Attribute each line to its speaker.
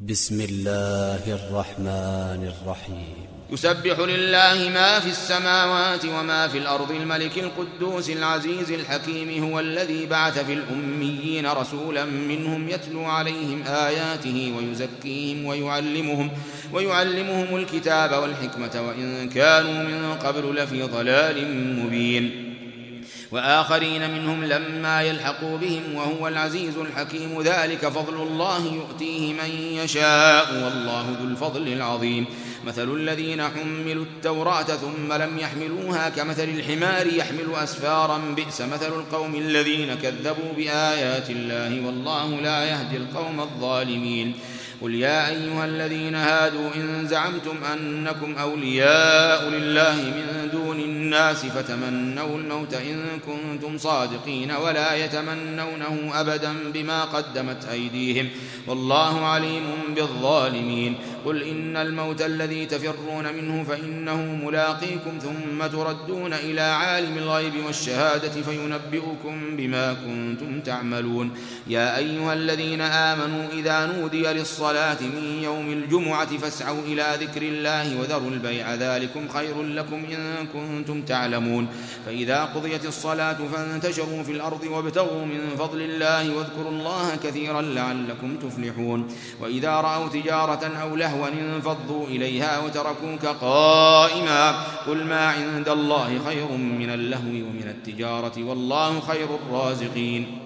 Speaker 1: بسم الله الرحمن الرحيم.
Speaker 2: يسبح لله ما في السماوات وما في الأرض الملك القدوس العزيز الحكيم. هو الذي بعث في الأميين رسولا منهم يتلو عليهم آياته ويزكيهم ويعلمهم الكتاب والحكمة وإن كانوا من قبل لفي ضلال مبين، وآخرين منهم لما يلحقوا بهم وهو العزيز الحكيم. ذلك فضل الله يؤتيه من يشاء والله ذو الفضل العظيم. مثل الذين حملوا التوراة ثم لم يحملوها كمثل الحمار يحمل أسفارا، بئس مثل القوم الذين كذبوا بآيات الله والله لا يهدي القوم الظالمين. قل يا أيها الذين هادوا إن زعمتم أنكم أولياء لله من دون الناس فتمنوا الموت إن كنتم صادقين ولا يتمنونه أبدا بما قدمت أيديهم والله عليم بالظالمين. قل إن الموت الذي تفرون منه فإنه ملاقيكم ثم تردون إلى عالم الغيب والشهادة فينبئكم بما كنتم تعملون. يا أيها الذين آمنوا إذا نودي للصلاة من يوم الجمعة فاسعوا إلى ذكر الله وذروا البيع ذلكم خير لكم إن كنتم تعلمون. فإذا قضيت الصلاة فانتشروا في الأرض وابتغوا من فضل الله واذكروا الله كثيرا لعلكم تفلحون. وإذا رأوا تجارة أو لهوا انفضوا إليها وتركوك قائما. قل ما عند الله خير من اللهو ومن التجارة والله خير الرازقين.